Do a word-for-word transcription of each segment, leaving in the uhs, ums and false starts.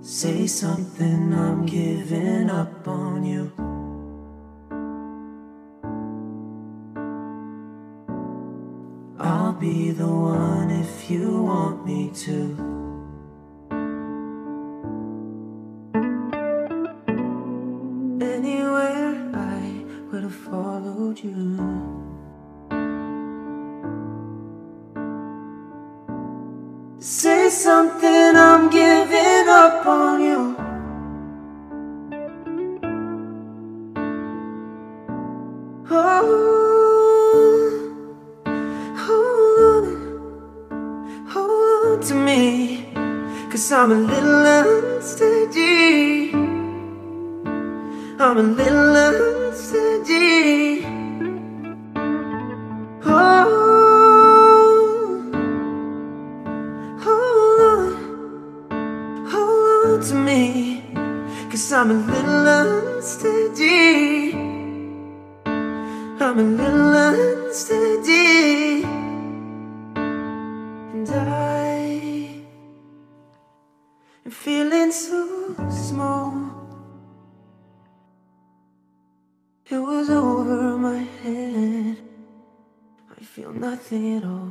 Say something, I'm giving up on you. I'll be the one if you want me to. Anywhere I would have followed you. Say something, I'm giving up on you. Oh, hold on, hold on to me, 'cause I'm a little unsteady. I'm a little unsteady. Oh, to me, 'cause I'm a little unsteady. I'm a little unsteady. And I am feeling so small. It was over my head. I feel nothing at all.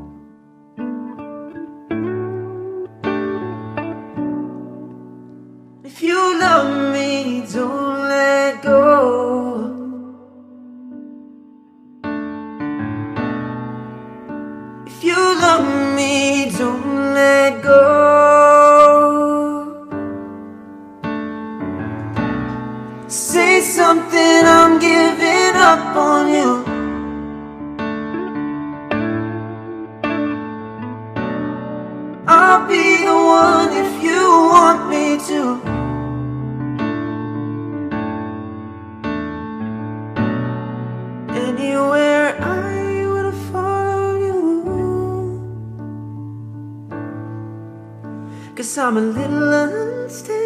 If you love me, don't let go. If you love me, don't let go. Say something, I'm giving up on you. I'll be the one if you want me to. Anywhere I would have followed you, 'cause I'm a little unsteady.